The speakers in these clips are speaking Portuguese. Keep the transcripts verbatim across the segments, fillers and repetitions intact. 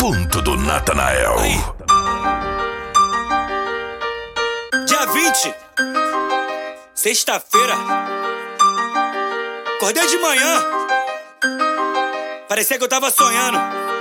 ponto do Natanael. Aí. Dia vinte, sexta-feira. Acordei de manhã, parecia que eu tava sonhando.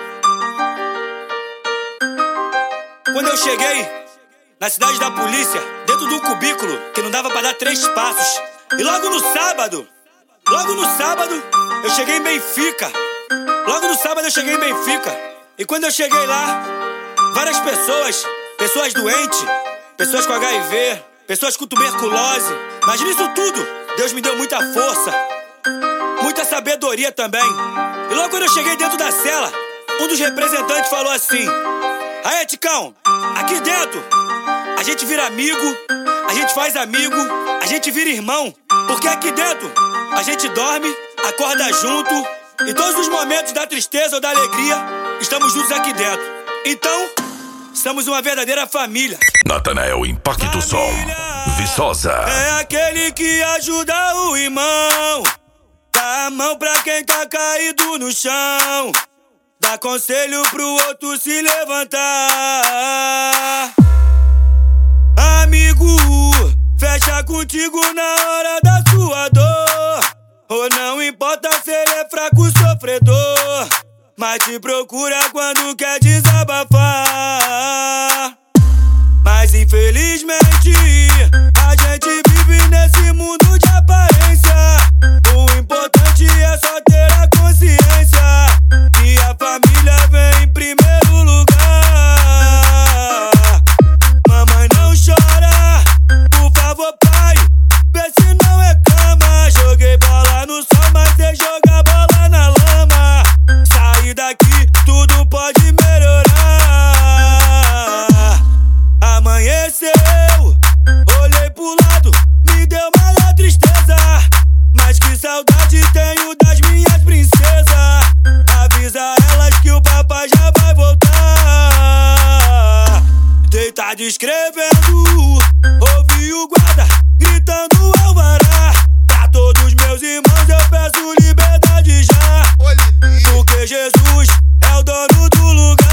Quando eu cheguei na cidade da polícia, dentro de um cubículo que não dava pra dar três passos. E logo no sábado, logo no sábado, eu cheguei em Benfica. Logo no sábado eu cheguei em Benfica. E quando eu cheguei lá, várias pessoas, pessoas doentes, pessoas com H I V, pessoas com tuberculose. Mas nisso tudo, Deus me deu muita força, muita sabedoria também. E logo quando eu cheguei dentro da cela, um dos representantes falou assim: "Aê, Ticão, aqui dentro a gente vira amigo, a gente faz amigo, a gente vira irmão. Porque aqui dentro a gente dorme, acorda junto, e todos os momentos da tristeza ou da alegria estamos juntos aqui dentro. Então, somos uma verdadeira família." Natanael Impacto Som, Viçosa. É aquele que ajuda o irmão, dá a mão pra quem tá caído no chão, dá conselho pro outro se levantar. Amigo, fecha contigo na hora da sua dor, ou não importa se ele é fraco ou sofredor, mas te procura quando quer desabafar. Mas infelizmente a gente vive nesse mundo de aparência. O importante é só ter a consciência que a família vem em primeiro lugar. Mamãe, não chora, por favor, pai, vê se não é cama. Joguei bola no sol, mas você joga bola na lama. Sair daqui, tudo pode melhorar. Amanheceu, olhei pro lado, me deu maior tristeza. Mas que saudade tenho das minhas princesas. Avisa elas que o papai já vai voltar. Deitado escrevendo, ouvi o guarda gritando alvará. Pra todos meus irmãos eu peço liberdade já, porque Jesus é o dono do lugar.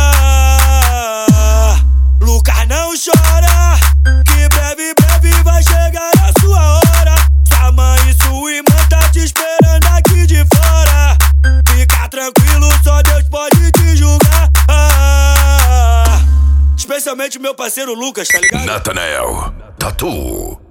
Lucas, não chora, que breve, breve vai chegar a sua hora. Sua mãe e sua irmã tá te esperando aqui de fora. Fica tranquilo, só Deus pode te julgar. Ah, especialmente o meu parceiro Lucas, tá ligado? Natanael Tatu.